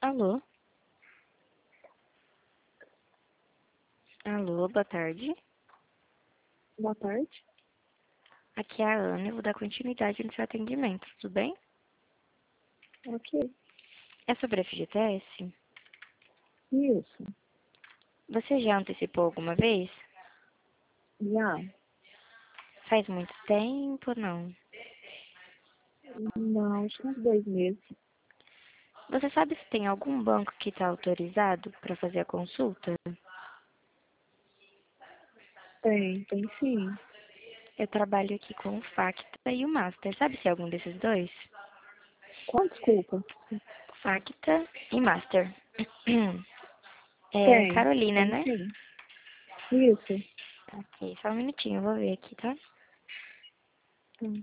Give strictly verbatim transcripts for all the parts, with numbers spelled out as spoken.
Alô? Alô, boa tarde. Boa tarde. Aqui é a Ana, eu vou dar continuidade no seu atendimento, tudo bem? Ok. É sobre F G T S? Isso. Você já antecipou alguma vez? Já. Faz muito tempo, não? Não, acho que uns dois meses. Você sabe se tem algum banco que está autorizado para fazer a consulta? Tem, tem sim. Eu trabalho aqui com o Facta e o Master. Sabe se é algum desses dois? Qual desculpa? Facta e Master. É Tem, Carolina, tem né? sim. Isso. Ok, só um minutinho, eu vou ver aqui, tá? Hum.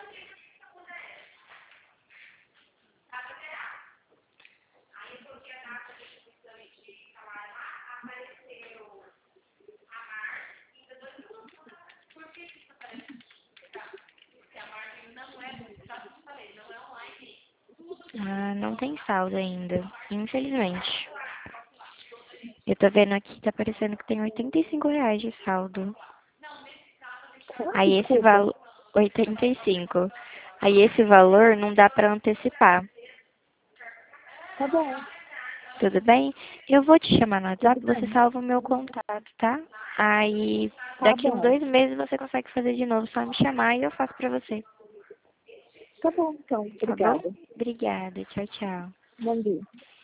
Ah, não tem saldo ainda, infelizmente. Eu tô vendo aqui, tá parecendo que tem oitenta e cinco reais de saldo. Quanto, Aí esse desculpa? valor, oitenta e cinco. Aí esse valor não dá pra antecipar. Tá bom, Tudo bem? Eu vou te chamar no tudo WhatsApp, você bem. salva o meu contato, tá? Aí Tá daqui uns bom. dois meses você consegue fazer de novo, só me chamar e eu faço pra você. Tá bom, então. Tá bom? Obrigada. Obrigada, tchau, tchau. Bom dia.